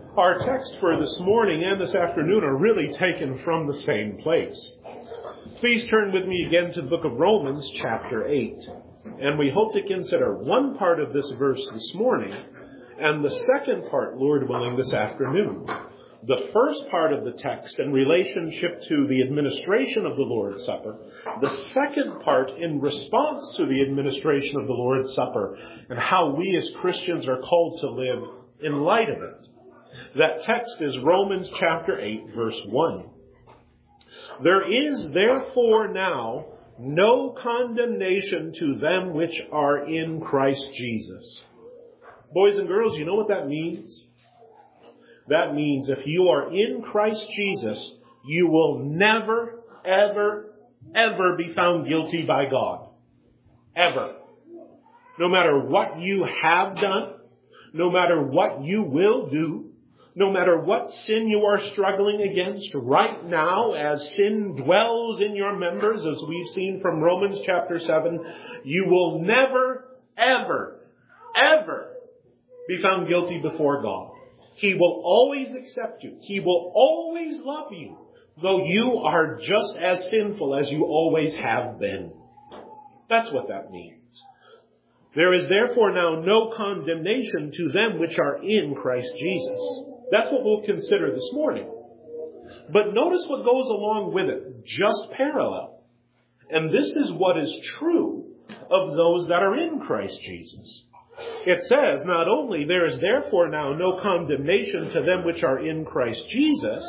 Our text for this morning and this afternoon are really taken from the same place. Please turn with me again to the book of Romans, chapter 8. And we hope to consider one part of this verse this morning and the second part, Lord willing, this afternoon. The first part of the text in relationship to the administration of the Lord's Supper. The second part in response to the administration of the Lord's Supper and how we as Christians are called to live in light of it. That text is Romans chapter 8, verse 1. There is therefore now no condemnation to them which are in Christ Jesus. Boys and girls, you know what that means? That means if you are in Christ Jesus, you will never, ever, ever be found guilty by God. Ever. No matter what you have done, no matter what you will do, no matter what sin you are struggling against right now, as sin dwells in your members, as we've seen from Romans chapter 7, you will never, ever, ever be found guilty before God. He will always accept you. He will always love you, though you are just as sinful as you always have been. That's what that means. There is therefore now no condemnation to them which are in Christ Jesus. That's what we'll consider this morning. But notice what goes along with it, just parallel. And this is what is true of those that are in Christ Jesus. It says, not only there is therefore now no condemnation to them which are in Christ Jesus,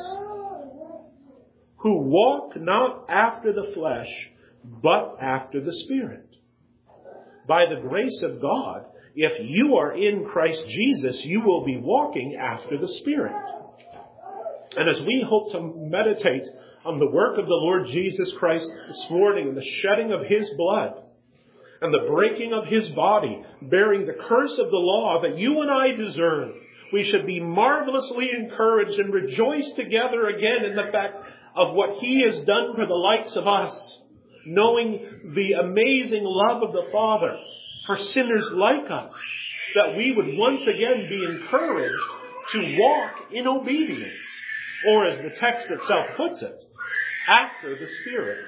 who walk not after the flesh, but after the Spirit. By the grace of God, if you are in Christ Jesus, you will be walking after the Spirit. And as we hope to meditate on the work of the Lord Jesus Christ this morning and the shedding of His blood and the breaking of His body, bearing the curse of the law that you and I deserve, we should be marvelously encouraged and rejoice together again in the fact of what He has done for the likes of us, knowing the amazing love of the Father for sinners like us, that we would once again be encouraged to walk in obedience, or as the text itself puts it, after the Spirit.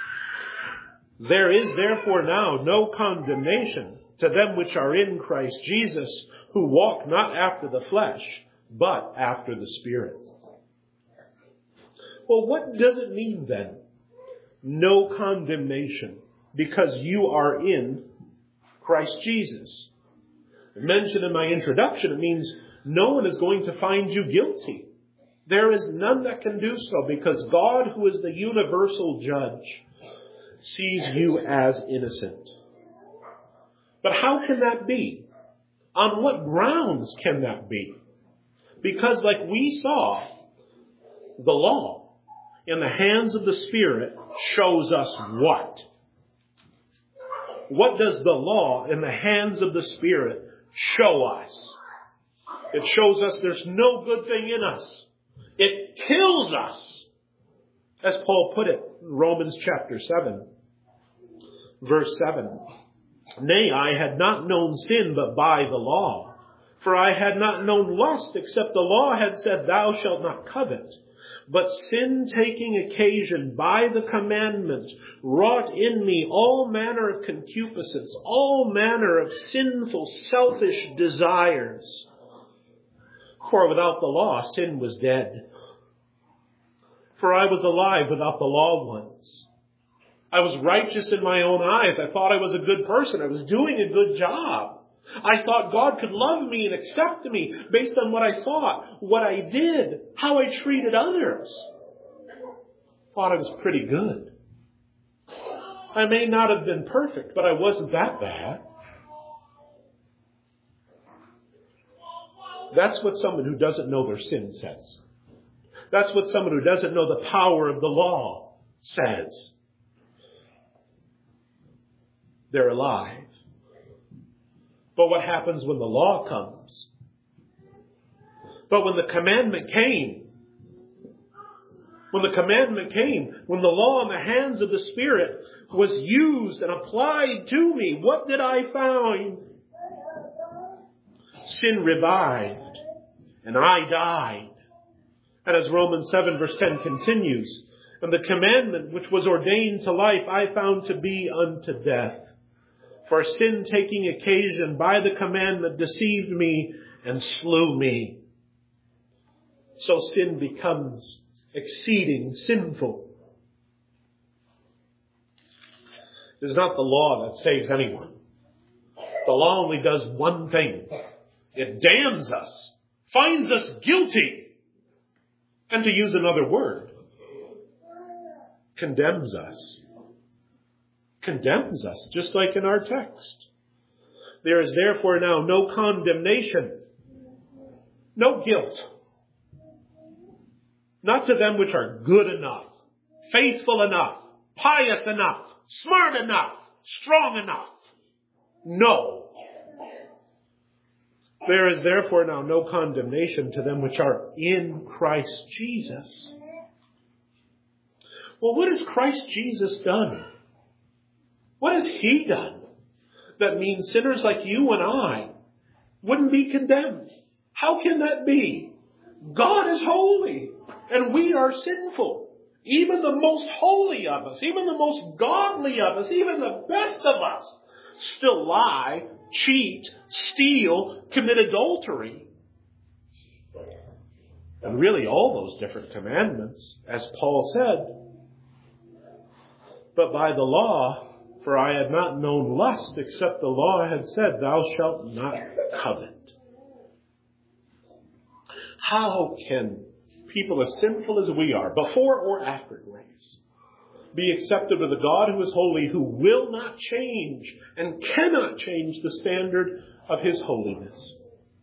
There is therefore now no condemnation to them which are in Christ Jesus, who walk not after the flesh, but after the Spirit. Well, what does it mean then? No condemnation, because you are in Christ Jesus. I mentioned in my introduction, it means no one is going to find you guilty. There is none that can do so, because God, who is the universal judge, sees you as innocent. But how can that be? On what grounds can that be? Because like we saw, the law in the hands of the Spirit shows us what? What does the law in the hands of the Spirit show us? It shows us there's no good thing in us. It kills us. As Paul put it in Romans chapter 7, verse 7. Nay, I had not known sin but by the law. For I had not known lust except the law had said, thou shalt not covet. But sin taking occasion by the commandment wrought in me all manner of concupiscence, all manner of sinful, selfish desires. For without the law, sin was dead. For I was alive without the law once. I was righteous in my own eyes. I thought I was a good person. I was doing a good job. I thought God could love me and accept me based on what I thought, what I did, how I treated others. Thought I was pretty good. I may not have been perfect, but I wasn't that bad. That's what someone who doesn't know their sin says. That's what someone who doesn't know the power of the law says. They're alive. But what happens when the law comes? But when the commandment came, when the law in the hands of the Spirit was used and applied to me, what did I find? Sin revived and I died. And as Romans 7 verse 10 continues, and the commandment which was ordained to life I found to be unto death. For sin taking occasion by the commandment deceived me and slew me. So sin becomes exceeding sinful. It is not the law that saves anyone. The law only does one thing. It damns us, finds us guilty, and to use another word, condemns us. Condemns us, just like in our text. There is therefore now no condemnation, no guilt. Not to them which are good enough, faithful enough, pious enough, smart enough, strong enough. No. There is therefore now no condemnation to them which are in Christ Jesus. Well, what has Christ Jesus done? What has He done that means sinners like you and I wouldn't be condemned? How can that be? God is holy and we are sinful. Even the most holy of us, even the most godly of us, even the best of us still lie, cheat, steal, commit adultery. And really all those different commandments, as Paul said. But by the law, for I had not known lust, except the law had said, thou shalt not covet. How can people as sinful as we are, before or after grace, be accepted with a God who is holy, who will not change and cannot change the standard of His holiness?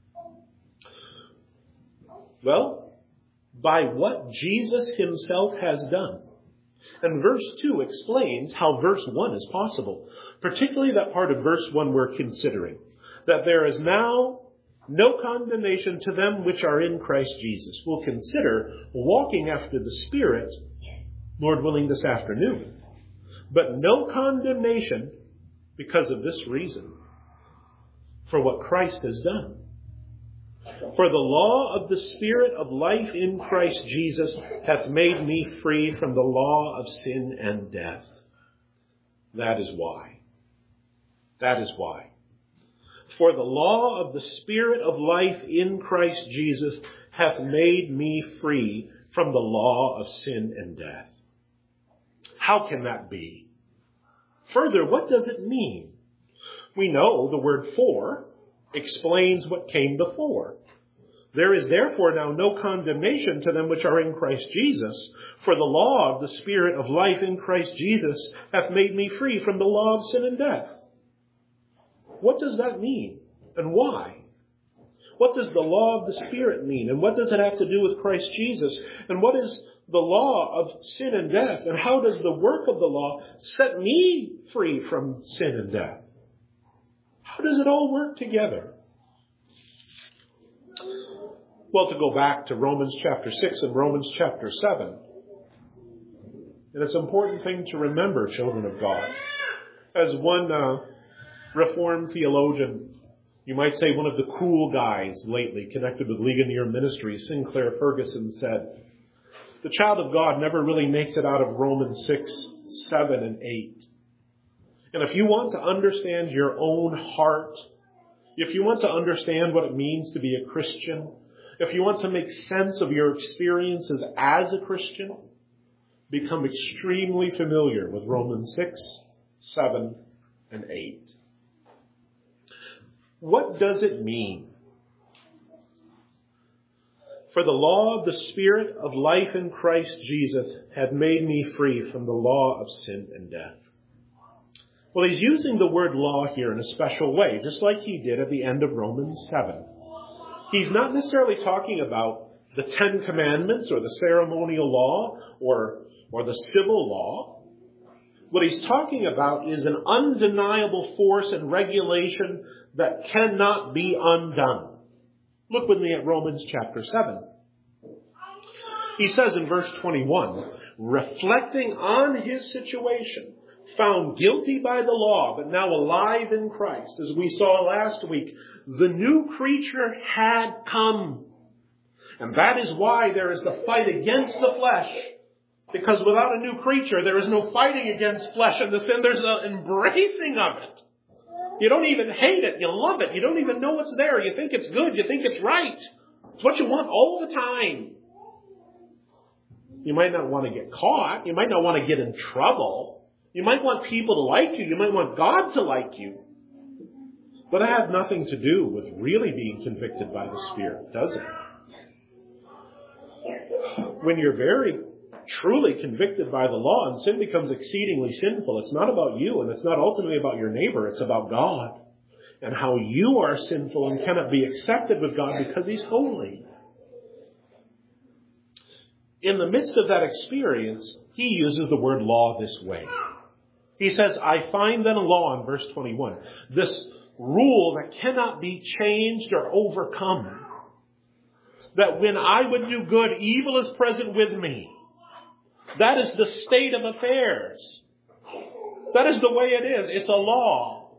Well, by what Jesus Himself has done. And verse 2 explains how verse 1 is possible, particularly that part of verse 1 we're considering, that there is now no condemnation to them which are in Christ Jesus. We'll consider walking after the Spirit, Lord willing, this afternoon. But no condemnation because of this reason, for what Christ has done. For the law of the Spirit of life in Christ Jesus hath made me free from the law of sin and death. That is why. That is why. For the law of the Spirit of life in Christ Jesus hath made me free from the law of sin and death. How can that be? Further, what does it mean? We know the word for explains what came before. There is therefore now no condemnation to them which are in Christ Jesus, for the law of the Spirit of life in Christ Jesus hath made me free from the law of sin and death. What does that mean? And why? What does the law of the Spirit mean? And what does it have to do with Christ Jesus? And what is the law of sin and death? And how does the work of the law set me free from sin and death? How does it all work together? Well, to go back to Romans chapter 6 and Romans chapter 7, and it's an important thing to remember, children of God. As one Reformed theologian, you might say one of the cool guys lately connected with Ligonier Ministries, Sinclair Ferguson, said, the child of God never really makes it out of Romans 6, 7, and 8. And if you want to understand your own heart, if you want to understand what it means to be a Christian, if you want to make sense of your experiences as a Christian, become extremely familiar with Romans 6, 7, and 8. What does it mean? For the law of the Spirit of life in Christ Jesus hath made me free from the law of sin and death. Well, he's using the word law here in a special way, just like he did at the end of Romans 7. He's not necessarily talking about the Ten Commandments or the ceremonial law or the civil law. What he's talking about is an undeniable force and regulation that cannot be undone. Look with me at Romans chapter 7. He says in verse 21, reflecting on his situation, found guilty by the law, but now alive in Christ. As we saw last week, the new creature had come. And that is why there is the fight against the flesh. Because without a new creature, there is no fighting against flesh and the sin. There's an embracing of it. You don't even hate it. You love it. You don't even know it's there. You think it's good. You think it's right. It's what you want all the time. You might not want to get caught. You might not want to get in trouble. You might want people to like you. You might want God to like you. But that has nothing to do with really being convicted by the Spirit, does it? When you're very truly convicted by the law and sin becomes exceedingly sinful, it's not about you and it's not ultimately about your neighbor. It's about God and how you are sinful and cannot be accepted with God because He's holy. In the midst of that experience, he uses the word law this way. He says, I find then a law in verse 21, this rule that cannot be changed or overcome, that when I would do good, evil is present with me. That is the state of affairs. That is the way it is. It's a law.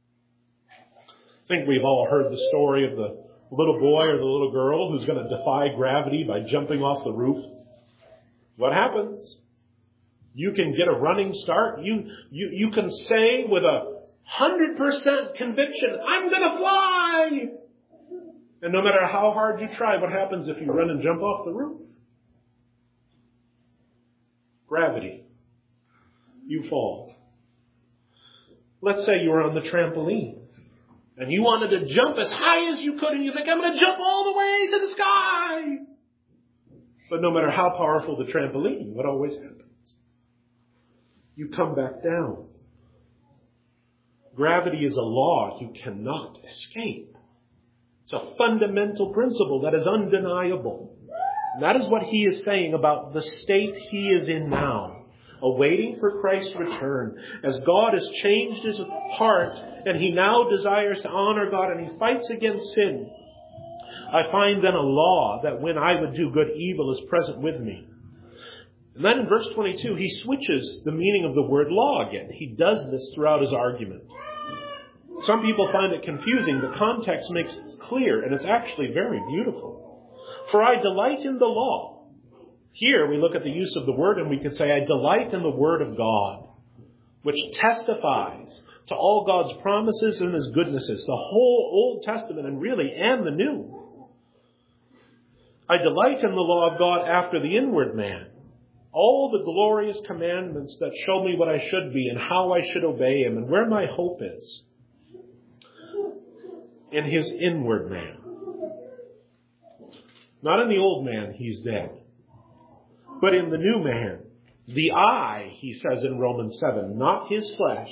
I think we've all heard the story of the little boy or the little girl who's going to defy gravity by jumping off the roof. What happens? You can get a running start. You can say with 100% conviction, I'm going to fly. And no matter how hard you try, what happens if you run and jump off the roof? Gravity. You fall. Let's say you were on the trampoline and you wanted to jump as high as you could and you think, I'm going to jump all the way to the sky. But no matter how powerful the trampoline, what always happens? You come back down. Gravity is a law you cannot escape. It's a fundamental principle that is undeniable. And that is what he is saying about the state he is in now, awaiting for Christ's return, as God has changed his heart and he now desires to honor God and he fights against sin. I find then a law that when I would do good, evil is present with me. And then in verse 22, he switches the meaning of the word law again. He does this throughout his argument. Some people find it confusing. The context makes it clear, and it's actually very beautiful. For I delight in the law. Here we look at the use of the word and we could say, I delight in the word of God, which testifies to all God's promises and his goodnesses, the whole Old Testament and the New. I delight in the law of God after the inward man. All the glorious commandments that show me what I should be and how I should obey him and where my hope is. In his inward man. Not in the old man, he's dead. But in the new man. The I, he says in Romans 7, not his flesh.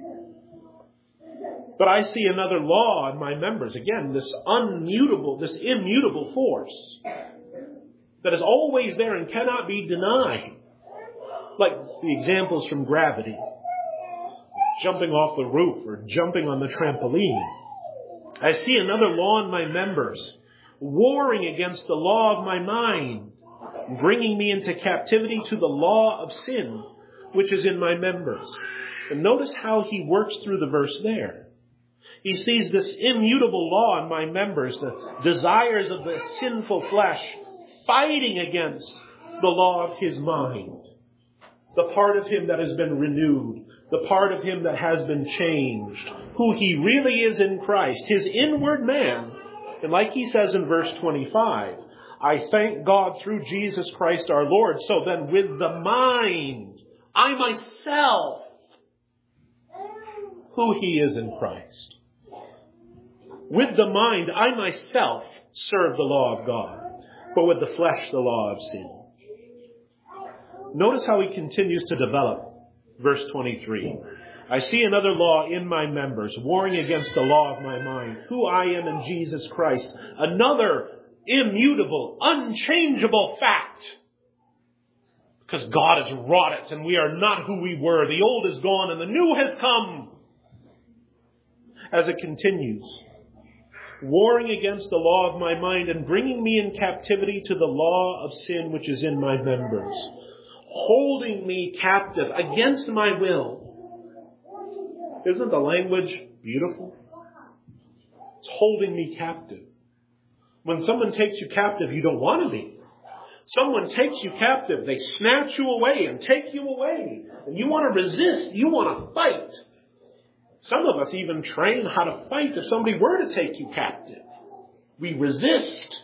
But I see another law in my members. Again, this immutable force that is always there and cannot be denied. Like the examples from gravity. Jumping off the roof or jumping on the trampoline. I see another law in my members, warring against the law of my mind, bringing me into captivity to the law of sin, which is in my members. And notice how he works through the verse there. He sees this immutable law in my members, the desires of the sinful flesh, fighting against the law of his mind. The part of him that has been renewed, the part of him that has been changed, who he really is in Christ, his inward man. And like he says in verse 25, I thank God through Jesus Christ our Lord. So then with the mind, I myself, who he is in Christ. With the mind, I myself serve the law of God, but with the flesh, the law of sin. Notice how he continues to develop. Verse 23. I see another law in my members, warring against the law of my mind, who I am in Jesus Christ. Another immutable, unchangeable fact. Because God has wrought it and we are not who we were. The old is gone and the new has come. As it continues. Warring against the law of my mind and bringing me in captivity to the law of sin which is in my members. Holding me captive against my will. Isn't the language beautiful? It's holding me captive. When someone takes you captive, you don't want to be. Someone takes you captive, they snatch you away and take you away. And you want to resist, you want to fight. Some of us even train how to fight if somebody were to take you captive. We resist.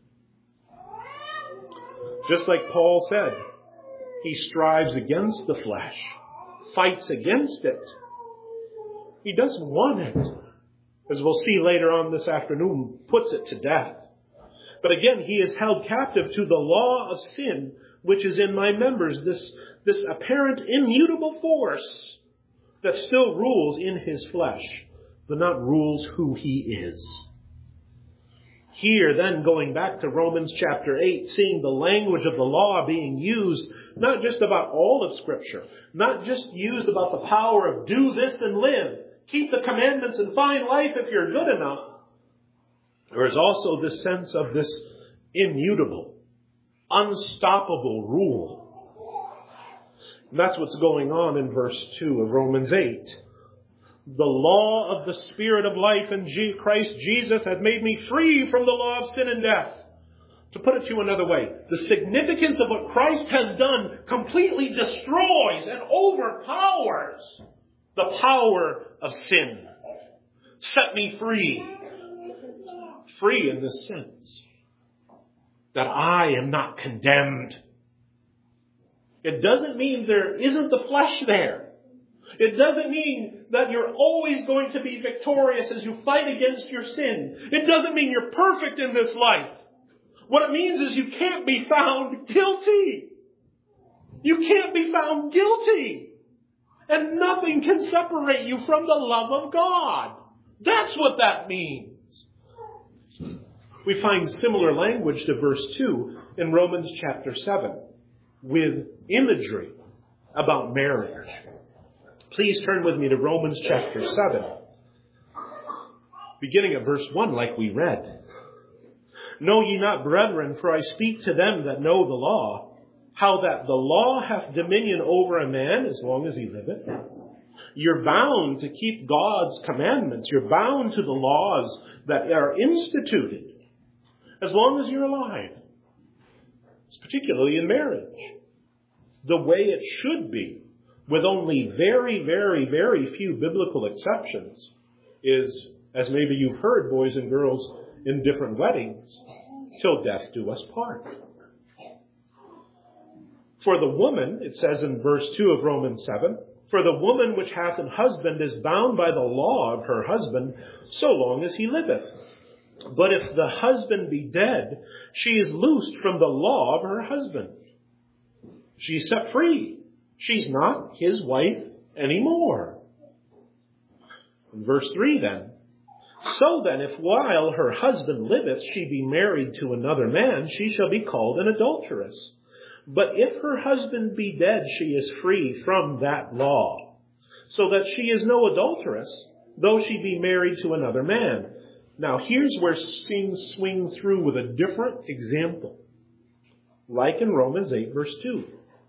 Just like Paul said, he strives against the flesh, fights against it. He doesn't want it. As we'll see later on this afternoon, puts it to death. But again, he is held captive to the law of sin, which is in my members, this apparent immutable force that still rules in his flesh, but not rules who he is. Here, then, going back to Romans chapter 8, seeing the language of the law being used, not just about all of Scripture, not just used about the power of do this and live, keep the commandments and find life if you're good enough. There is also this sense of this immutable, unstoppable rule. And that's what's going on in verse 2 of Romans 8. The law of the Spirit of life in Christ Jesus has made me free from the law of sin and death. To put it to you another way, the significance of what Christ has done completely destroys and overpowers the power of sin. Set me free. Free in this sense that I am not condemned. It doesn't mean there isn't the flesh there. It doesn't mean that you're always going to be victorious as you fight against your sin. It doesn't mean you're perfect in this life. What it means is you can't be found guilty. You can't be found guilty. And nothing can separate you from the love of God. That's what that means. We find similar language to verse 2 in Romans chapter 7 with imagery about marriage. Please turn with me to Romans chapter 7, beginning at verse 1 like we read. Know ye not, brethren, for I speak to them that know the law, how that the law hath dominion over a man as long as he liveth. You're bound to keep God's commandments. You're bound to the laws that are instituted as long as you're alive. It's particularly in marriage. The way it should be, with only very, very, very few biblical exceptions, is, as maybe you've heard, boys and girls, in different weddings, till death do us part. For the woman, it says in verse 2 of Romans 7, for the woman which hath an husband is bound by the law of her husband so long as he liveth. But if the husband be dead, she is loosed from the law of her husband. She's set free. She's not his wife anymore. In verse 3 then, so then if while her husband liveth she be married to another man, she shall be called an adulteress. But if her husband be dead, she is free from that law, so that she is no adulteress, though she be married to another man. Now here's where things swing through with a different example, like in Romans 8 verse 2.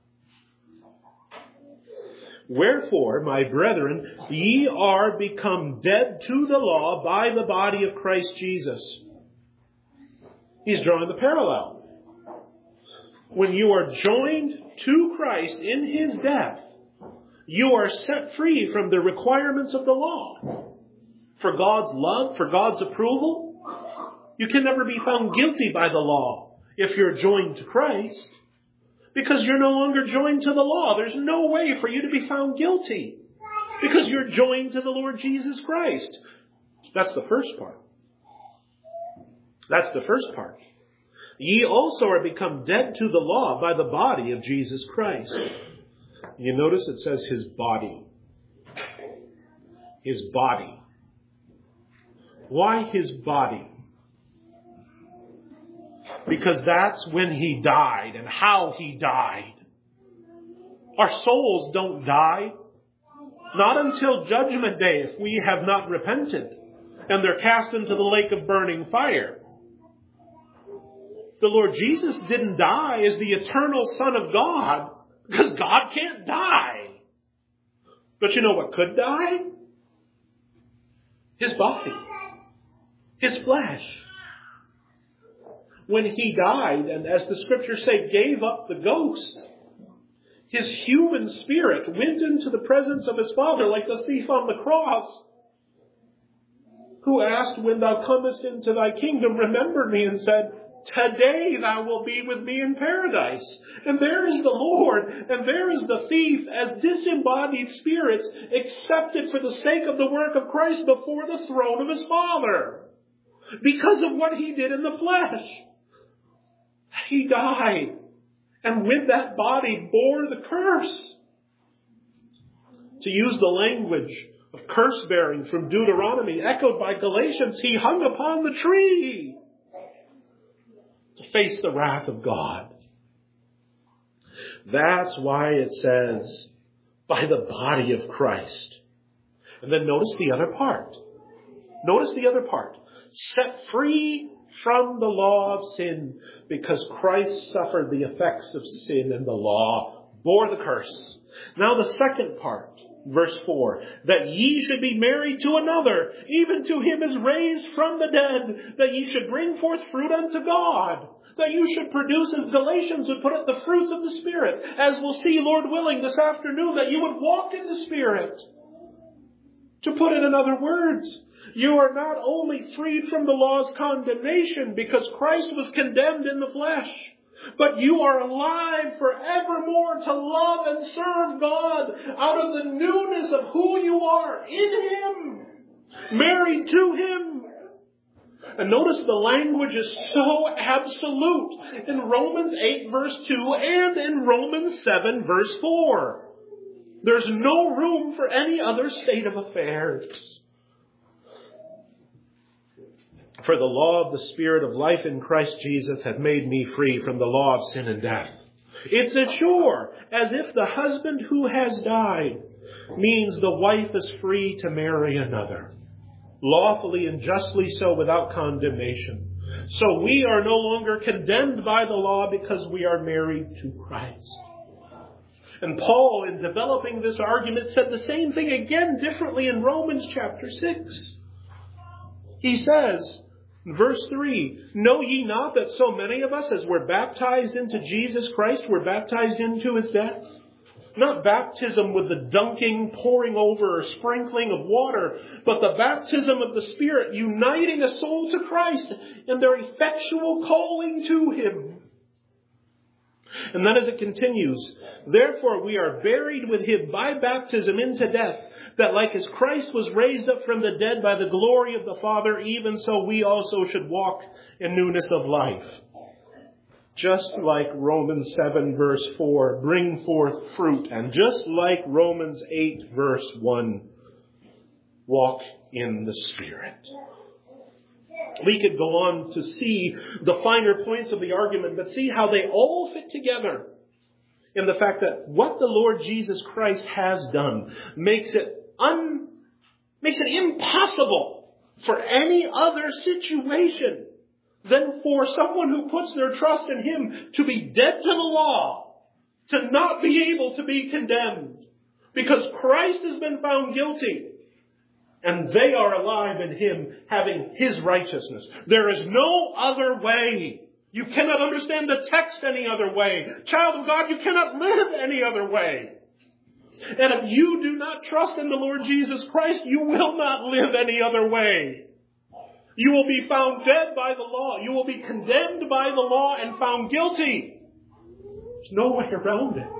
Wherefore, my brethren, ye are become dead to the law by the body of Christ Jesus. He's drawing the parallel. When you are joined to Christ in his death, you are set free from the requirements of the law. For God's love, for God's approval, you can never be found guilty by the law if you're joined to Christ. Because you're no longer joined to the law. There's no way for you to be found guilty. Because you're joined to the Lord Jesus Christ. That's the first part. That's the first part. Ye also are become dead to the law by the body of Jesus Christ. You notice it says his body. His body. Why his body? Because that's when he died and how he died. Our souls don't die. Not until Judgment Day if we have not repented. And they're cast into the lake of burning fire. The Lord Jesus didn't die as the eternal Son of God. Because God can't die. But you know what could die? His body. His flesh. when he died, and as the scriptures say, gave up the ghost, his human spirit went into the presence of his Father like the thief on the cross, who asked, when thou comest into thy kingdom, remember me, and said, today thou wilt be with me in paradise. And there is the Lord, and there is the thief, as disembodied spirits accepted for the sake of the work of Christ before the throne of his Father, because of what he did in the flesh. He died, and with that body bore the curse. To use the language of curse-bearing from Deuteronomy, echoed by Galatians, he hung upon the tree to face the wrath of God. That's why it says, by the body of Christ. And then notice the other part. Notice the other part. Set free from the law of sin, because Christ suffered the effects of sin, and the law bore the curse. Now the second part, verse 4, that ye should be married to another, even to him is raised from the dead, that ye should bring forth fruit unto God, that you should produce, as Galatians would put it, the fruits of the Spirit. As we'll see, Lord willing, this afternoon, that you would walk in the Spirit. To put it in other words, you are not only freed from the law's condemnation because Christ was condemned in the flesh, but you are alive forevermore to love and serve God out of the newness of who you are in Him, married to Him. And notice the language is so absolute in Romans 8 verse 2 and in Romans 7 verse 4. There's no room for any other state of affairs. For the law of the Spirit of life in Christ Jesus hath made me free from the law of sin and death. It's as sure as if the husband who has died means the wife is free to marry another, lawfully and justly so, without condemnation. So we are no longer condemned by the law because we are married to Christ. And Paul, in developing this argument, said the same thing again differently in Romans chapter 6. He says, verse 3, know ye not that so many of us, as were baptized into Jesus Christ, were baptized into His death? Not baptism with the dunking, pouring over, or sprinkling of water, but the baptism of the Spirit, uniting a soul to Christ in their effectual calling to Him. And then as it continues, therefore we are buried with Him by baptism into death, that like as Christ was raised up from the dead by the glory of the Father, even so we also should walk in newness of life. Just like Romans 7 verse 4, bring forth fruit. And just like Romans 8 verse 1, walk in the Spirit. We could go on to see the finer points of the argument, but see how they all fit together in the fact that what the Lord Jesus Christ has done makes it impossible for any other situation than for someone who puts their trust in Him to be dead to the law, to not be able to be condemned, because Christ has been found guilty. And they are alive in Him, having His righteousness. There is no other way. You cannot understand the text any other way. Child of God, you cannot live any other way. And if you do not trust in the Lord Jesus Christ, you will not live any other way. You will be found dead by the law. You will be condemned by the law and found guilty. There's no way around it.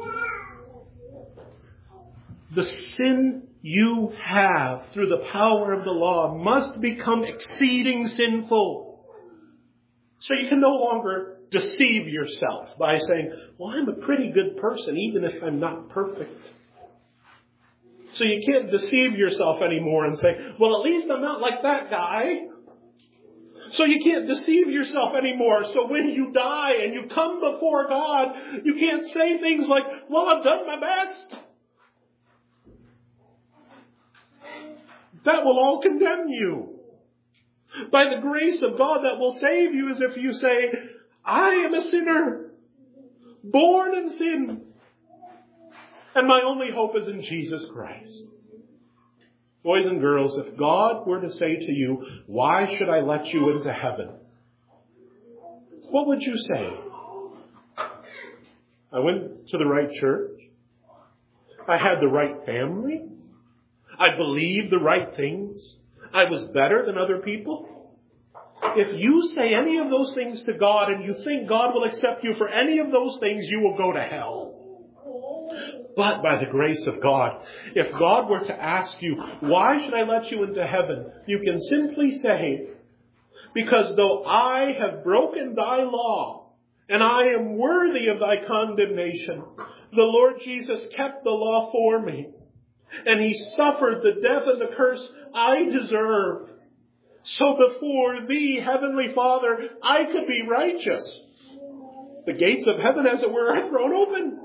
The sin you have through the power of the law must become exceeding sinful. So you can no longer deceive yourself by saying, well, I'm a pretty good person even if I'm not perfect. So you can't deceive yourself anymore and say, well, at least I'm not like that guy. So you can't deceive yourself anymore. So when you die and you come before God, you can't say things like, well, I've done my best. That will all condemn you. By the grace of God that will save you is if you say, I am a sinner, born in sin, and my only hope is in Jesus Christ. Boys and girls, if God were to say to you, why should I let you into heaven? what would you say? I went to the right church. I had the right family. I believed the right things. I was better than other people. If you say any of those things to God and you think God will accept you for any of those things, you will go to hell. But by the grace of God, if God were to ask you, why should I let you into heaven? You can simply say, because though I have broken thy law and I am worthy of thy condemnation, the Lord Jesus kept the law for me. And he suffered the death and the curse I deserve. So before thee, Heavenly Father, I could be righteous. The gates of heaven, as it were, are thrown open.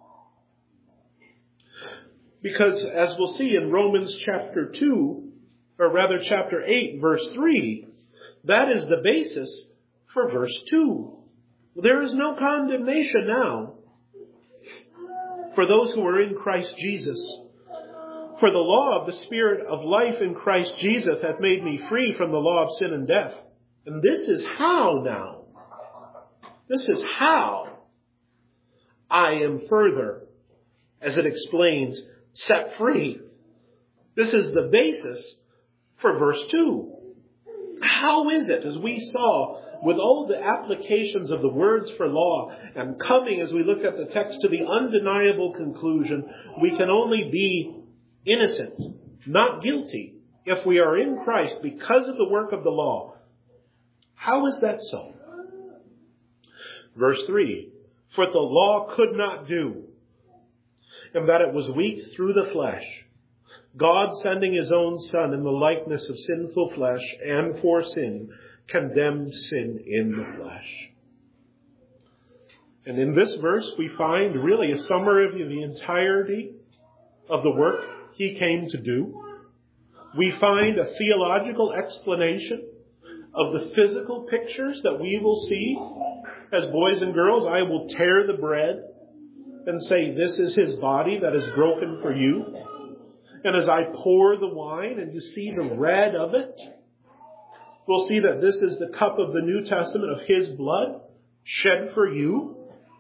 Because as we'll see in Romans chapter 2, or rather chapter 8, verse 3, that is the basis for verse 2. There is no condemnation now for those who are in Christ Jesus. For the law of the Spirit of life in Christ Jesus hath made me free from the law of sin and death. And this is how now. This is how I am further, as it explains, set free. This is the basis for verse 2. How is it, as we saw, with all the applications of the words for law, and coming, as we look at the text, to the undeniable conclusion, we can only be innocent, not guilty, if we are in Christ because of the work of the law? How is that so? Verse 3, for the law could not do, and that it was weak through the flesh, God sending his own Son in the likeness of sinful flesh, and for sin, condemned sin in the flesh. And in this verse we find really a summary of the entirety of the work he came to do. We find a theological explanation of the physical pictures that we will see as boys and girls. I will tear the bread and say, this is his body that is broken for you. And as I pour the wine and you see the red of it, we'll see that this is the cup of the New Testament of his blood shed for you.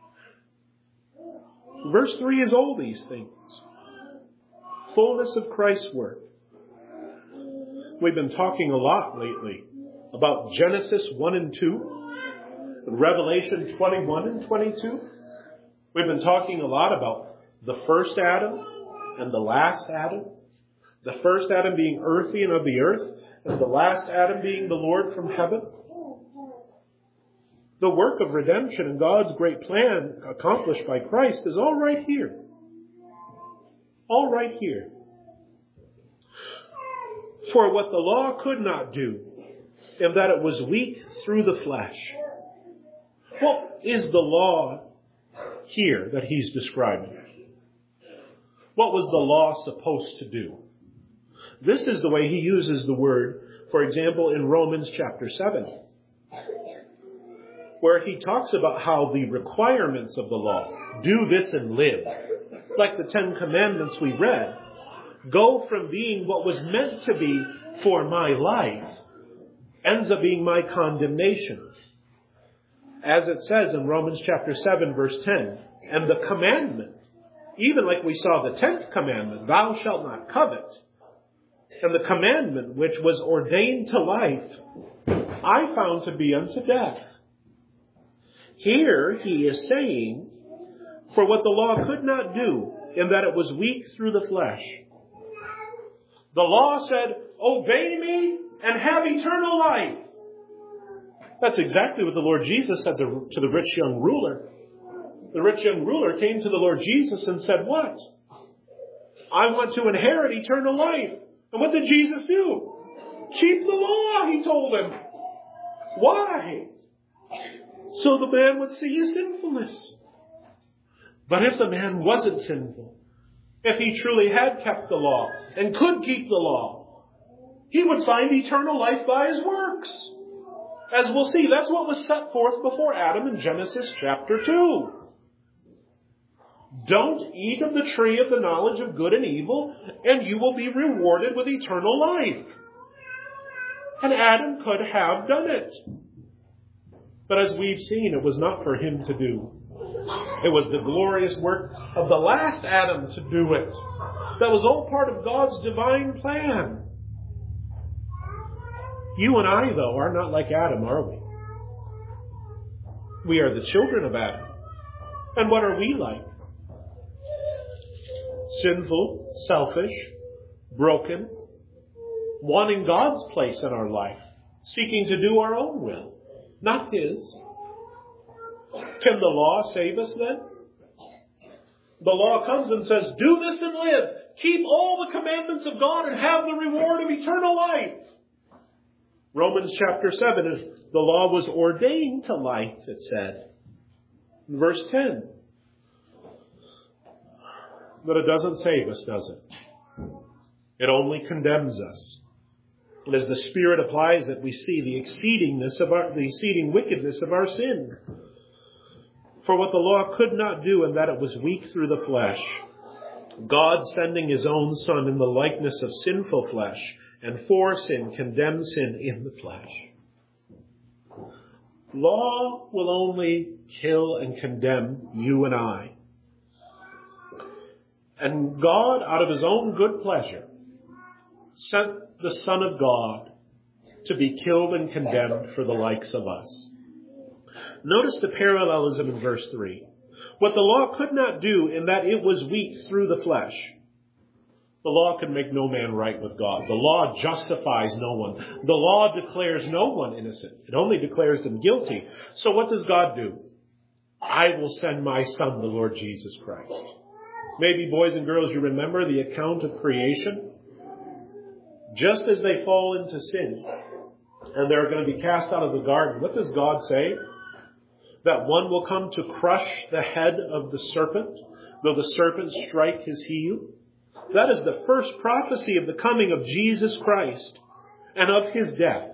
Verse 3 is all these things. Fullness of Christ's work. We've been talking a lot lately about Genesis 1 and 2, and Revelation 21 and 22. We've been talking a lot about the first Adam and the last Adam. The first Adam being earthy and of the earth, and the last Adam being the Lord from heaven. The work of redemption and God's great plan accomplished by Christ is all right here. All right here. For what the law could not do, in that it was weak through the flesh. What is the law here that he's describing? What was the law supposed to do? This is the way he uses the word, for example, in Romans chapter 7, where he talks about how the requirements of the law, do this and live, like the 10 Commandments we read, go from being what was meant to be for my life, ends up being my condemnation. As it says in Romans chapter 7, verse 10, and the commandment, even like we saw the 10th commandment, thou shalt not covet, and the commandment which was ordained to life, I found to be unto death. Here he is saying, for what the law could not do, in that it was weak through the flesh. The law said, obey me and have eternal life. That's exactly what the Lord Jesus said to the rich young ruler. The rich young ruler came to the Lord Jesus and said, what? I want to inherit eternal life. And what did Jesus do? Keep the law, he told him. Why? So the man would see his sinfulness. But if the man wasn't sinful, if he truly had kept the law and could keep the law, he would find eternal life by his works. As we'll see, that's what was set forth before Adam in Genesis chapter 2. Don't eat of the tree of the knowledge of good and evil, and you will be rewarded with eternal life. And Adam could have done it. But as we've seen, it was not for him to do. It was the glorious work of the last Adam to do it. That was all part of God's divine plan. You and I, though, are not like Adam, are we? We are the children of Adam. And what are we like? Sinful, selfish, broken, wanting God's place in our life, seeking to do our own will, not His. Can the law save us then? The law comes and says, do this and live. Keep all the commandments of God and have the reward of eternal life. Romans chapter 7 is the law was ordained to life, it said. In verse 10. But it doesn't save us, does it? It only condemns us. And as the Spirit applies it, we see the exceeding wickedness of our sin. For what the law could not do, in that it was weak through the flesh, God sending His own Son in the likeness of sinful flesh, and for sin condemned sin in the flesh. Law will only kill and condemn you and I. And God, out of His own good pleasure, sent the Son of God to be killed and condemned for the likes of us. Notice the parallelism in verse 3. What the law could not do, in that it was weak through the flesh. The law can make no man right with God. The law justifies no one. The law declares no one innocent. It only declares them guilty. So what does God do? I will send my Son, the Lord Jesus Christ. Maybe, boys and girls, you remember the account of creation. Just as they fall into sin, and they're going to be cast out of the garden, what does God say? That one will come to crush the head of the serpent, though the serpent strike his heel. That is the first prophecy of the coming of Jesus Christ and of His death.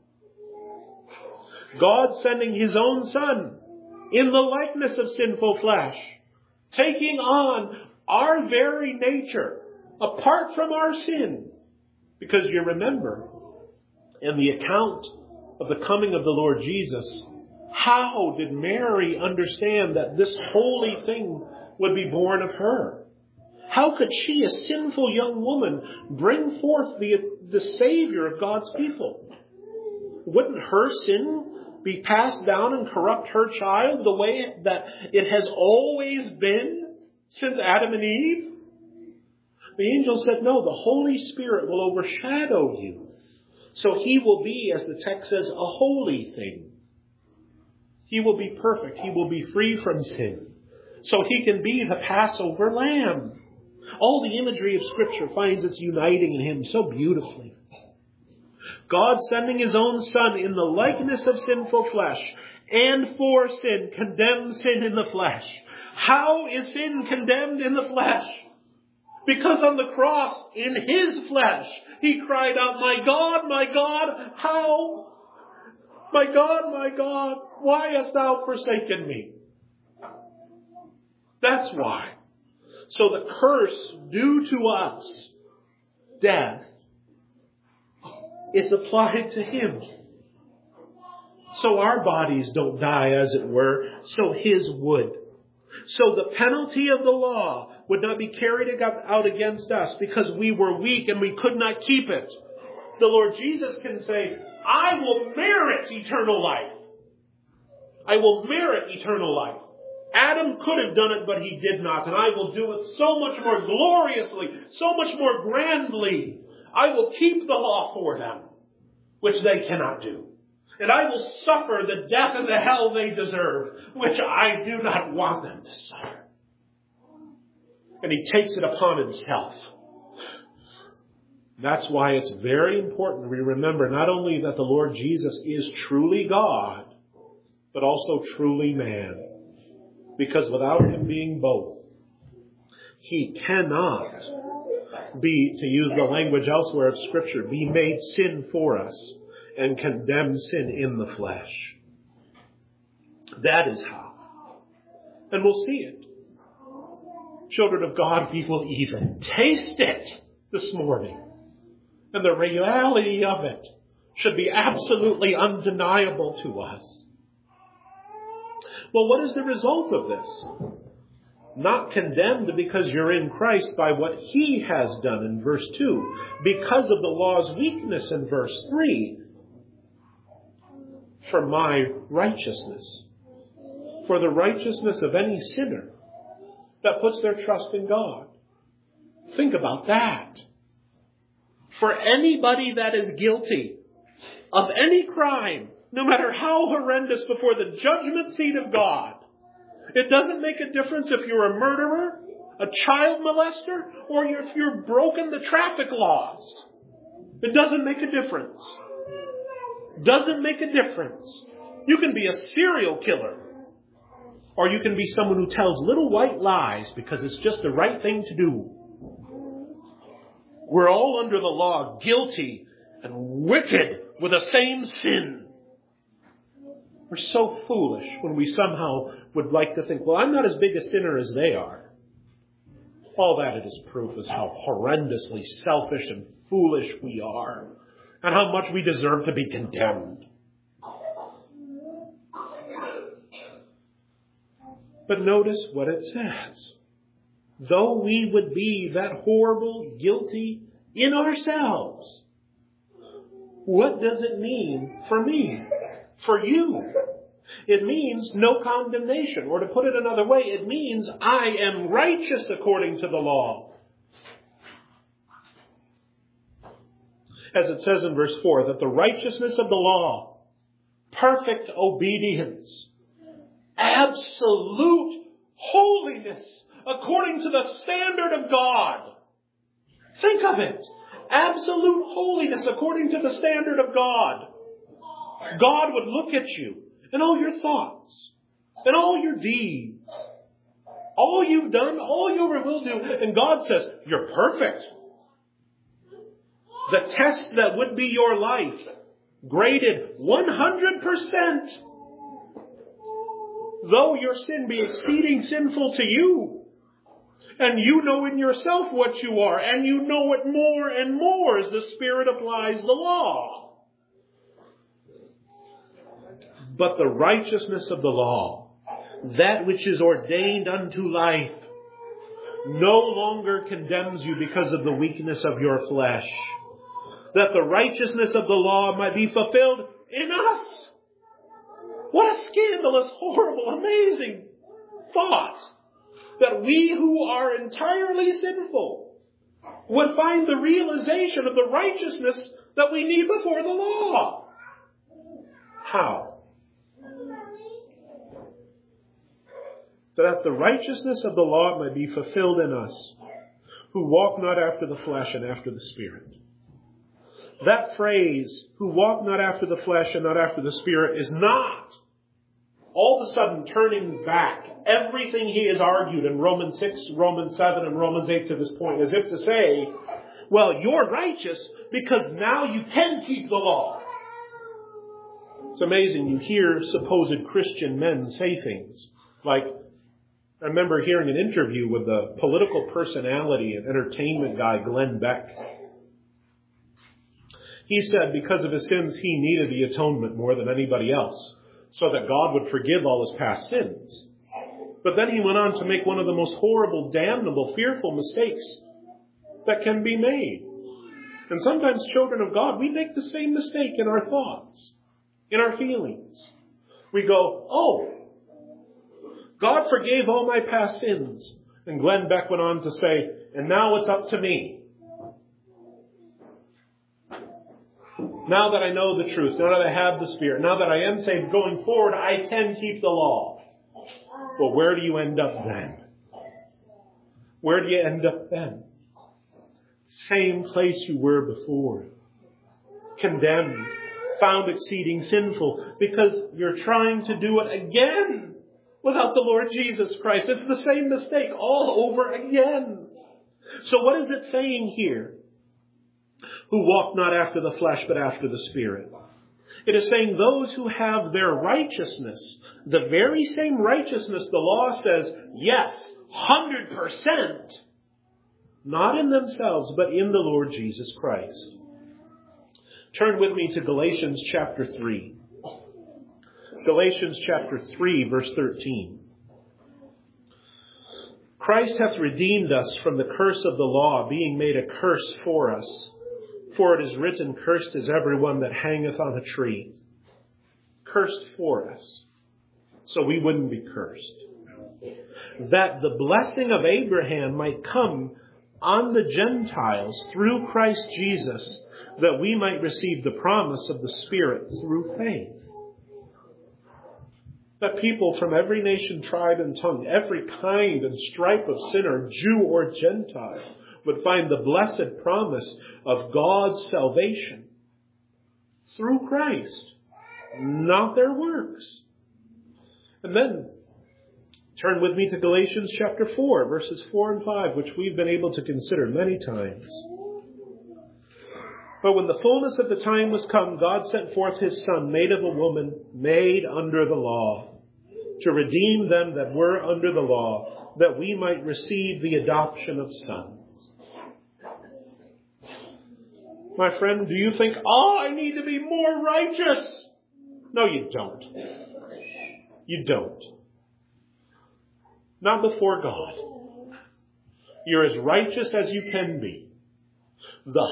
God sending His own Son in the likeness of sinful flesh, taking on our very nature apart from our sin. Because you remember, in the account of the coming of the Lord Jesus, how did Mary understand that this holy thing would be born of her? How could she, a sinful young woman, bring forth the Savior of God's people? Wouldn't her sin be passed down and corrupt her child the way that it has always been since Adam and Eve? The angel said, no, the Holy Spirit will overshadow you. So He will be, as the text says, a holy thing. He will be perfect. He will be free from sin. So He can be the Passover lamb. All the imagery of Scripture finds its uniting in Him so beautifully. God sending His own Son in the likeness of sinful flesh, and for sin, condemns sin in the flesh. How is sin condemned in the flesh? Because on the cross, in His flesh, He cried out, my God, how? My God, why hast Thou forsaken me? That's why. So the curse due to us, death, is applied to Him. So our bodies don't die, as it were, so His would. So the penalty of the law would not be carried out against us because we were weak and we could not keep it. The Lord Jesus can say, I will merit eternal life. I will merit eternal life. Adam could have done it, but he did not. And I will do it so much more gloriously, so much more grandly. I will keep the law for them, which they cannot do. And I will suffer the death and the hell they deserve, which I do not want them to suffer. And He takes it upon Himself. That's why it's very important we remember not only that the Lord Jesus is truly God, but also truly man. Because without Him being both, He cannot be, to use the language elsewhere of Scripture, be made sin for us and condemn sin in the flesh. That is how. And we'll see it. Children of God, we will even taste it this morning. And the reality of it should be absolutely undeniable to us. Well, what is the result of this? Not condemned because you're in Christ by what He has done in verse 2. Because of the law's weakness in verse 3. For my righteousness. For the righteousness of any sinner that puts their trust in God. Think about that. For anybody that is guilty of any crime, no matter how horrendous, before the judgment seat of God, it doesn't make a difference if you're a murderer, a child molester, or if you've broken the traffic laws. It doesn't make a difference. Doesn't make a difference. You can be a serial killer. Or you can be someone who tells little white lies because it's just the right thing to do. We're all under the law, guilty and wicked with the same sin. We're so foolish when we somehow would like to think, well, I'm not as big a sinner as they are. All that it is proof is how horrendously selfish and foolish we are, and how much we deserve to be condemned. But notice what it says. Though we would be that horrible, guilty in ourselves, what does it mean for me? For you? It means no condemnation. Or to put it another way, it means I am righteous according to the law. As it says in verse 4, that the righteousness of the law, perfect obedience, absolute holiness according to the standard of God. Think of it. Absolute holiness according to the standard of God. God would look at you and all your thoughts and all your deeds, all you've done, all you ever will do, and God says, you're perfect. The test that would be your life, graded 100%. Though your sin be exceeding sinful to you, and you know in yourself what you are, and you know it more and more as the Spirit applies the law. But the righteousness of the law, that which is ordained unto life, no longer condemns you because of the weakness of your flesh. That the righteousness of the law might be fulfilled in us. What a scandalous, horrible, amazing thought. That we who are entirely sinful would find the realization of the righteousness that we need before the law. How? That the righteousness of the law might be fulfilled in us, who walk not after the flesh and after the Spirit. That phrase, who walk not after the flesh and not after the Spirit, is not all of a sudden turning back everything he has argued in Romans 6, Romans 7, and Romans 8 to this point, as if to say, well, you're righteous because now you can keep the law. It's amazing. You hear supposed Christian men say things like, I remember hearing an interview with the political personality and entertainment guy, Glenn Beck. He said because of his sins, he needed the atonement more than anybody else, so that God would forgive all his past sins. But then he went on to make one of the most horrible, damnable, fearful mistakes that can be made. And sometimes, children of God, we make the same mistake in our thoughts, in our feelings. We go, oh, God forgave all my past sins. And Glenn Beck went on to say, and now it's up to me. Now that I know the truth, now that I have the Spirit, now that I am saved, going forward, I can keep the law. Well, where do you end up then? Where do you end up then? Same place you were before. Condemned, found exceeding sinful, because you're trying to do it again without the Lord Jesus Christ. It's the same mistake all over again. So what is it saying here? Who walk not after the flesh, but after the Spirit. It is saying those who have their righteousness, the very same righteousness the law says, yes, 100%, not in themselves, but in the Lord Jesus Christ. Turn with me to Galatians chapter 3. Galatians chapter 3, verse 13. Christ hath redeemed us from the curse of the law, being made a curse for us. For it is written, cursed is everyone that hangeth on a tree. Cursed for us, so we wouldn't be cursed. That the blessing of Abraham might come on the Gentiles through Christ Jesus, that we might receive the promise of the Spirit through faith. That people from every nation, tribe, and tongue, every kind and stripe of sinner, Jew or Gentile, would find the blessed promise of God's salvation through Christ, not their works. And then turn with me to Galatians chapter 4, verses 4 and 5, which we've been able to consider many times. But when the fullness of the time was come, God sent forth his Son, made of a woman, made under the law, to redeem them that were under the law, that we might receive the adoption of sons. My friend, do you think, I need to be more righteous? No, you don't. You don't. Not before God. You're as righteous as you can be. The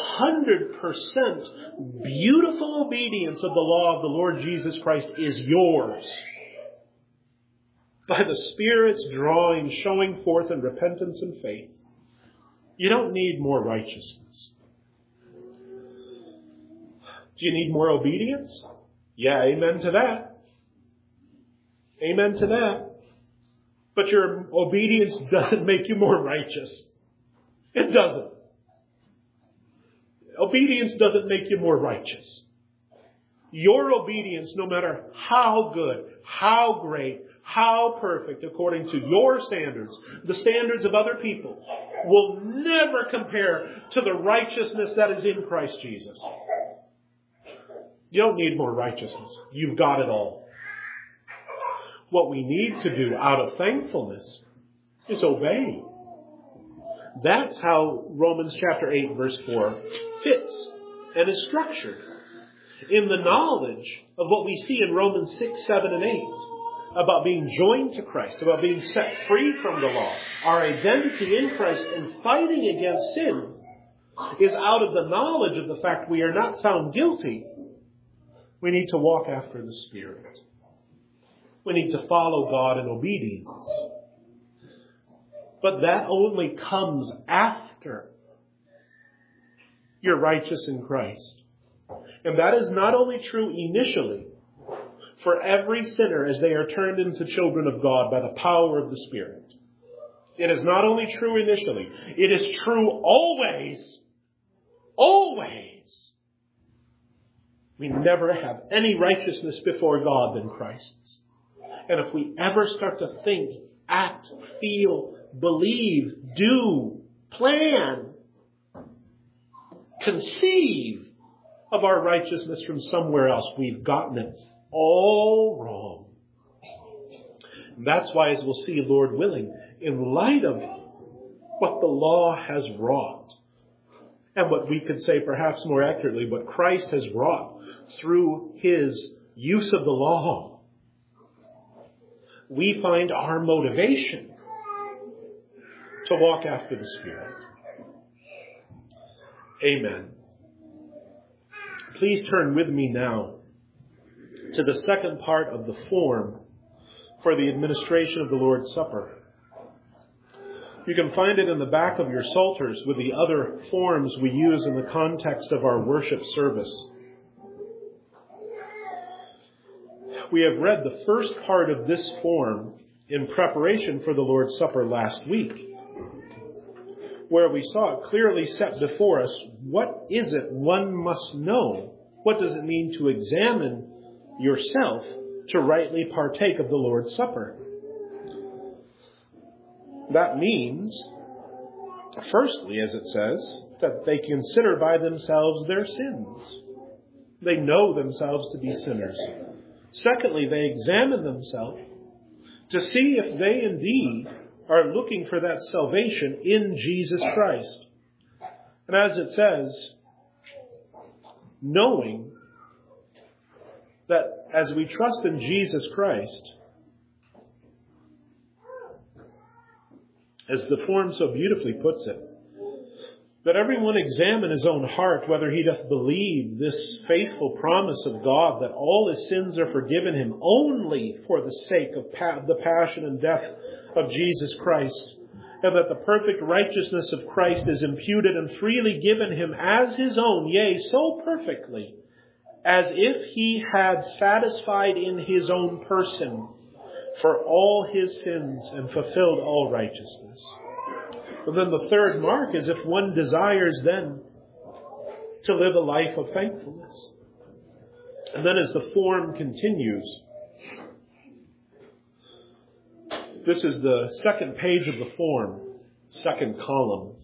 100% beautiful obedience of the law of the Lord Jesus Christ is yours. By the Spirit's drawing, showing forth in repentance and faith. You don't need more righteousness. Do you need more obedience? Yeah, amen to that. Amen to that. But your obedience doesn't make you more righteous. It doesn't. Obedience doesn't make you more righteous. Your obedience, no matter how good, how great, how perfect, according to your standards, the standards of other people, will never compare to the righteousness that is in Christ Jesus. You don't need more righteousness. You've got it all. What we need to do out of thankfulness is obey. That's how Romans chapter 8 verse 4 fits and is structured. In the knowledge of what we see in Romans 6, 7, and 8 about being joined to Christ, about being set free from the law, our identity in Christ and fighting against sin is out of the knowledge of the fact we are not found guilty. We need to walk after the Spirit. We need to follow God in obedience. But that only comes after you're righteous in Christ. And that is not only true initially for every sinner as they are turned into children of God by the power of the Spirit. It is not only true initially. It is true always. Always. We never have any righteousness before God than Christ's. And if we ever start to think, act, feel, believe, do, plan, conceive of our righteousness from somewhere else, we've gotten it all wrong. And that's why, as we'll see, Lord willing, in light of what the law has wrought, and what we could say perhaps more accurately, what Christ has wrought through his use of the law, we find our motivation to walk after the Spirit. Amen. Please turn with me now to the second part of the form for the administration of the Lord's Supper. You can find it in the back of your psalters with the other forms we use in the context of our worship service. We have read the first part of this form in preparation for the Lord's Supper last week, where we saw it clearly set before us. What is it one must know? What does it mean to examine yourself to rightly partake of the Lord's Supper? That means, firstly, as it says, that they consider by themselves their sins. They know themselves to be sinners. Secondly, they examine themselves to see if they indeed are looking for that salvation in Jesus Christ. And as it says, knowing that as we trust in Jesus Christ, as the form so beautifully puts it, that everyone examine his own heart, whether he doth believe this faithful promise of God, that all his sins are forgiven him only for the sake of the passion and death of Jesus Christ, and that the perfect righteousness of Christ is imputed and freely given him as his own, yea, so perfectly, as if he had satisfied in his own person for all his sins and fulfilled all righteousness. And then the third mark is if one desires then to live a life of thankfulness. And then as the form continues, this is the second page of the form, second column.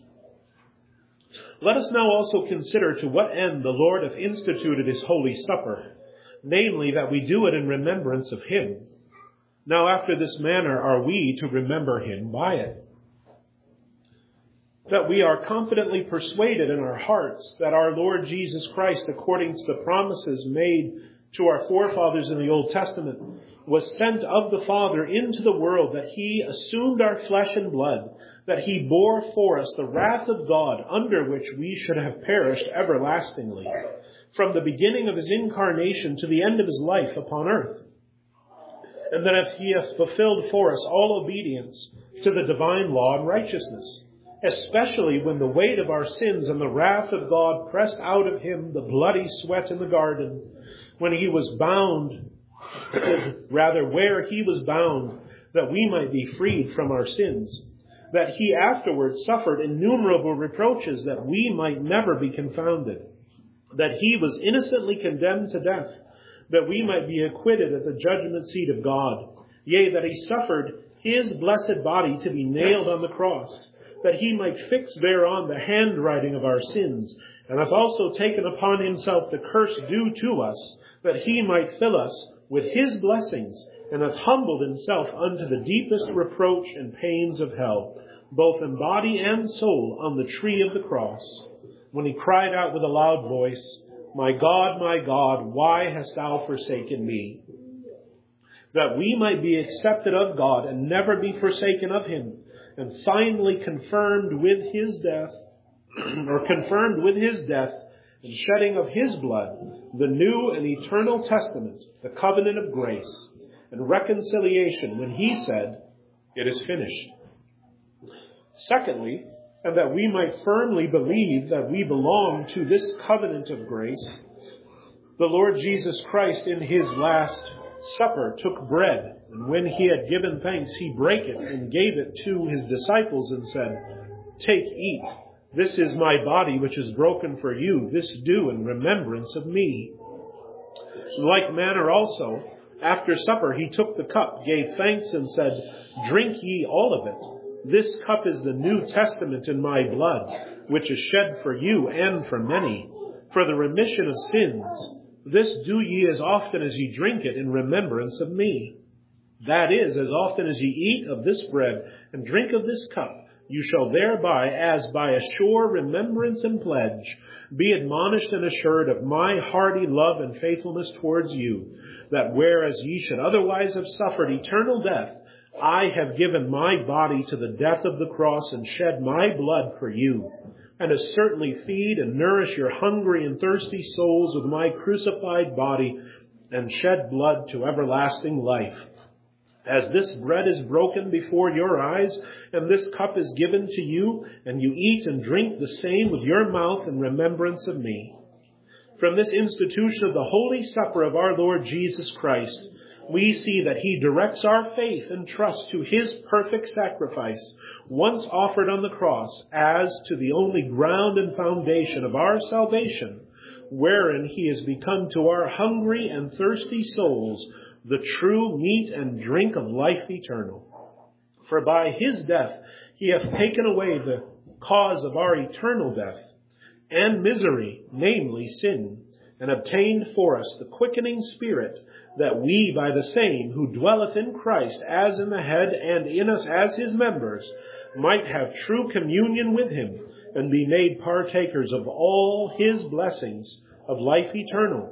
Let us now also consider to what end the Lord hath instituted his holy supper, namely that we do it in remembrance of him. Now after this manner are we to remember him by it. That we are confidently persuaded in our hearts that our Lord Jesus Christ, according to the promises made to our forefathers in the Old Testament, was sent of the Father into the world, that he assumed our flesh and blood, that he bore for us the wrath of God, under which we should have perished everlastingly, from the beginning of his incarnation to the end of his life upon earth. And that if he hath fulfilled for us all obedience to the divine law and righteousness, especially when the weight of our sins and the wrath of God pressed out of him the bloody sweat in the garden, when he was bound, where he was bound, that we might be freed from our sins, that he afterwards suffered innumerable reproaches, that we might never be confounded, that he was innocently condemned to death, that we might be acquitted at the judgment seat of God, yea, that he suffered his blessed body to be nailed on the cross, that he might fix thereon the handwriting of our sins, and hath also taken upon himself the curse due to us, that he might fill us with his blessings, and hath humbled himself unto the deepest reproach and pains of hell, both in body and soul, on the tree of the cross, when he cried out with a loud voice, my God, why hast thou forsaken me? That we might be accepted of God and never be forsaken of him, and finally confirmed with his death and shedding of his blood, the new and eternal testament, the covenant of grace and reconciliation, when he said, it is finished. Secondly, and that we might firmly believe that we belong to this covenant of grace, the Lord Jesus Christ in his last supper took bread, and when he had given thanks, he brake it and gave it to his disciples and said, take, eat. This is my body which is broken for you. This do in remembrance of me. In like manner also, after supper, he took the cup, gave thanks, and said, drink ye all of it. This cup is the New Testament in my blood, which is shed for you and for many, for the remission of sins. This do ye as often as ye drink it in remembrance of me. That is, as often as ye eat of this bread and drink of this cup, you shall thereby, as by a sure remembrance and pledge, be admonished and assured of my hearty love and faithfulness towards you, that whereas ye should otherwise have suffered eternal death, I have given my body to the death of the cross and shed my blood for you, and to certainly feed and nourish your hungry and thirsty souls with my crucified body and shed blood to everlasting life. As this bread is broken before your eyes, and this cup is given to you, and you eat and drink the same with your mouth in remembrance of me. From this institution of the Holy Supper of our Lord Jesus Christ, we see that he directs our faith and trust to his perfect sacrifice, once offered on the cross, as to the only ground and foundation of our salvation, wherein he has become to our hungry and thirsty souls the true meat and drink of life eternal. For by his death he hath taken away the cause of our eternal death and misery, namely sin, and obtained for us the quickening Spirit, that we by the same, who dwelleth in Christ as in the head and in us as his members, might have true communion with him, and be made partakers of all his blessings of life eternal,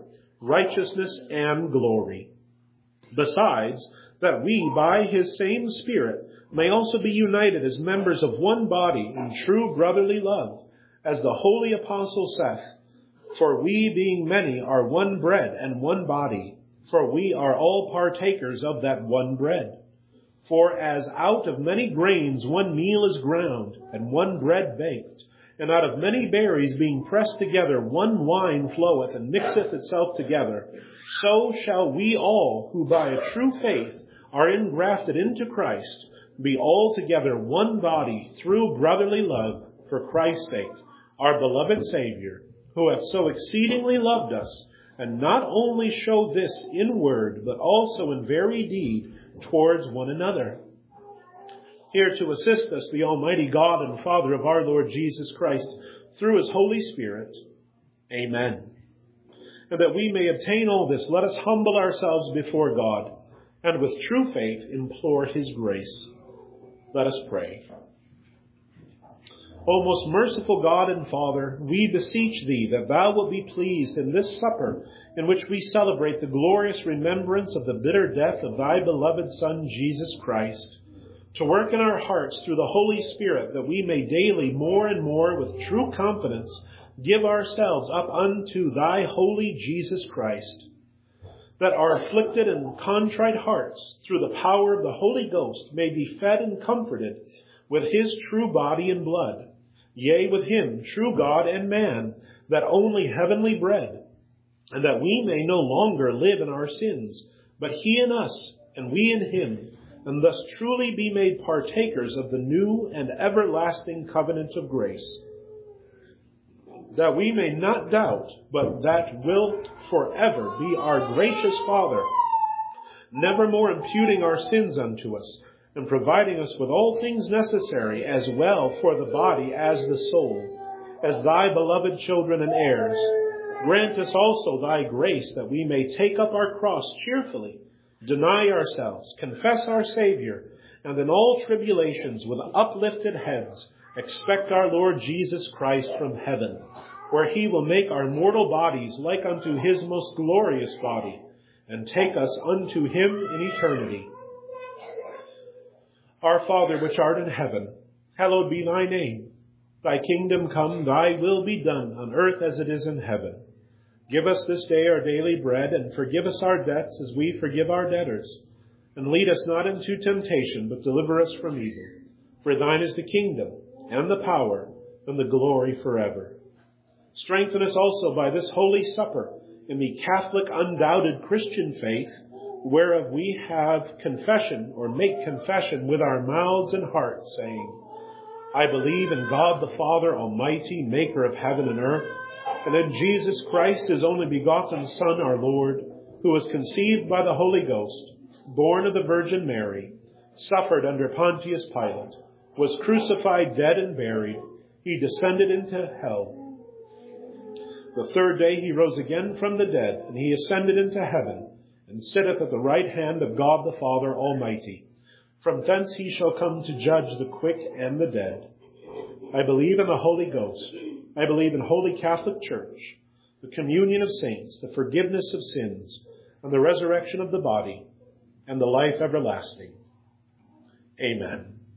righteousness, and glory. Besides, that we, by his same Spirit, may also be united as members of one body in true brotherly love, as the holy apostle saith, for we, being many, are one bread and one body, for we are all partakers of that one bread. For as out of many grains one meal is ground, and one bread baked, and out of many berries being pressed together one wine floweth and mixeth itself together, so shall we all, who by a true faith are engrafted into Christ, be altogether one body through brotherly love, for Christ's sake, our beloved Savior, who hath so exceedingly loved us, and not only show this in word, but also in very deed towards one another. Here to assist us, the Almighty God and Father of our Lord Jesus Christ, through his Holy Spirit. Amen. And that we may obtain all this, let us humble ourselves before God, and with true faith implore his grace. Let us pray. O most merciful God and Father, we beseech thee that thou wilt be pleased in this supper in which we celebrate the glorious remembrance of the bitter death of thy beloved Son, Jesus Christ, to work in our hearts through the Holy Spirit that we may daily more and more with true confidence give ourselves up unto thy holy Jesus Christ, that our afflicted and contrite hearts through the power of the Holy Ghost may be fed and comforted with his true body and blood, yea, with him, true God and man, that only heavenly bread, and that we may no longer live in our sins, but he in us, and we in him, and thus truly be made partakers of the new and everlasting covenant of grace, that we may not doubt, but that wilt forever be our gracious Father, nevermore imputing our sins unto us, and providing us with all things necessary as well for the body as the soul, as thy beloved children and heirs. Grant us also thy grace that we may take up our cross cheerfully, deny ourselves, confess our Savior, and in all tribulations with uplifted heads expect our Lord Jesus Christ from heaven, where he will make our mortal bodies like unto his most glorious body, and take us unto him in eternity. Our Father, which art in heaven, hallowed be thy name. Thy kingdom come, thy will be done on earth as it is in heaven. Give us this day our daily bread, and forgive us our debts as we forgive our debtors. And lead us not into temptation, but deliver us from evil. For thine is the kingdom, and the power, and the glory forever. Strengthen us also by this holy supper in the Catholic undoubted Christian faith, whereof we have confession, or make confession with our mouths and hearts, saying, I believe in God the Father Almighty, maker of heaven and earth, and in Jesus Christ, his only begotten Son, our Lord, who was conceived by the Holy Ghost, born of the Virgin Mary, suffered under Pontius Pilate, was crucified, dead, and buried. He descended into hell. The third day he rose again from the dead, and he ascended into heaven, and sitteth at the right hand of God the Father Almighty. From thence he shall come to judge the quick and the dead. I believe in the Holy Ghost. I believe in Holy Catholic Church, the communion of saints, the forgiveness of sins, and the resurrection of the body, and the life everlasting. Amen.